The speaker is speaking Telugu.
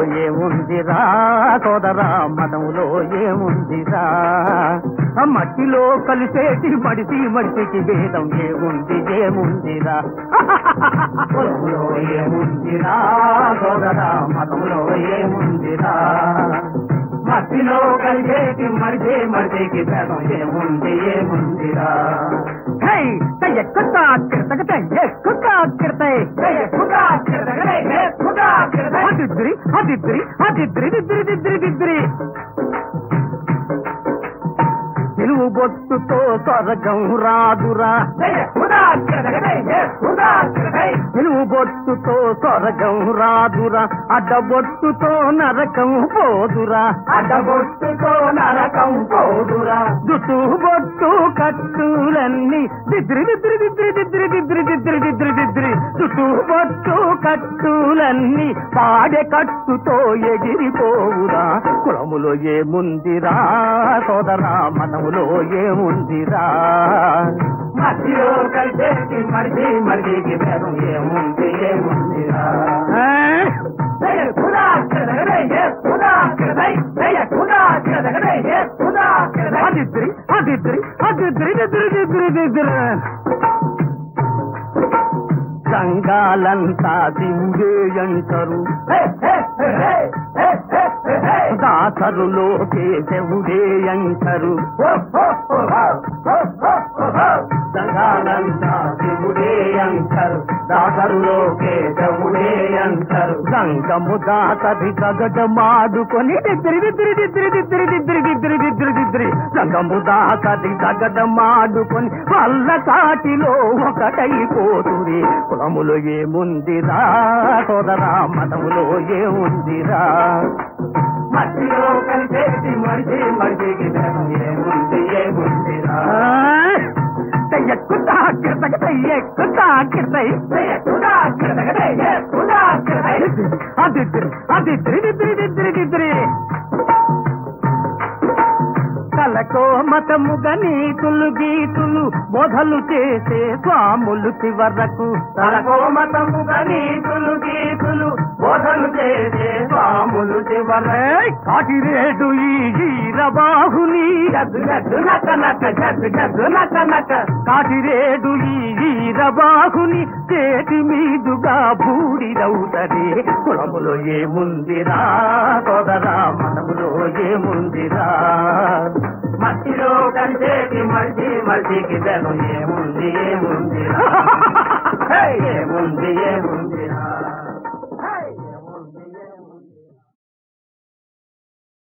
ఏముందిరా సోదరా మతములో ఏముందిరా మట్టిలో కలిసేటి మడిసి మట్టికి భేదం ఏముందిరా కులములో ఏముందిరా సోదరా మతములో ఏముందిరా మట్టిలో కలిసేటి మడిసికి భేదం ఏముందిరా తెలుగు బొట్టుతో స్వర్గం రాదురా తెలుగు బొట్టుతో స్వర్గం రాదురా అడ్డబొట్టుతో నరకం పోదురా జుట్టు బొట్టు కట్టులన్నీ జుట్టు బొట్టు కట్టులన్నీ పాడె కట్టుతో ఎగిరిపోవురా కులములో ఏముందిరా సోదరా మనములో ఏముందిరా మధ్యలో కలిసేటి మడికి భేదం ఏముందిరా సంఘాలంతా దింగే అంటారు దాసరులో కేశవుడే అంటారు సంఘాలంతా శివుడే అంటారు దాసరులో కేశవుడే అంటారు సంగము దాసరి గగడమాడుకొని సంగము దాసరి గగడమాడుకొని వల్ల కాటిలో ఒకటైపోతుంది కులములో ఏముందిరా సోదరా మతములో ఏముందిరా మట్టిలో కలిసేటి మడిసికి ఏముందిరా కలకో మతముగా నీతులు గీతులు బోధలు చేసే స్వాములు చివరకు కలకో మతముగా నీతులు గీతులు బోధలు చేసే స్వాములు చివరకు కాటిరేడు ఈరబాహుని కాటిరేడు ఈరబాహుని చేతి మీదుగా బూడిదవుతది కులములో ఏముందిరా సోదరా మనములో ఏముందిరా మట్టిలో కలిసేటి మడిసికి భేదం ఏముందిరా